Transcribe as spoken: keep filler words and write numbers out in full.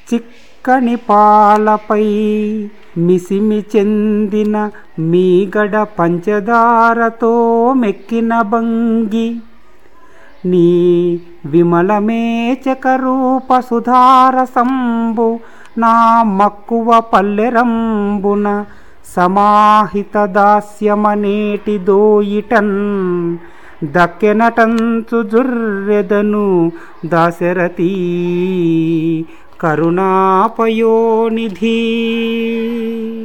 చిక్కని పాలపై మిసిమి చెందిన మీగడ పంచదారతో మెక్కిన భంగి నీ విమలమేచక రూప సుధారసంబు నా మక్కువ పల్లెరంబున సమాహిత దాస్యమనేటి దోయిటన్ దక్కెనటంచు జుర్రెదను దాశరథీ కరుణాపయోనిధి.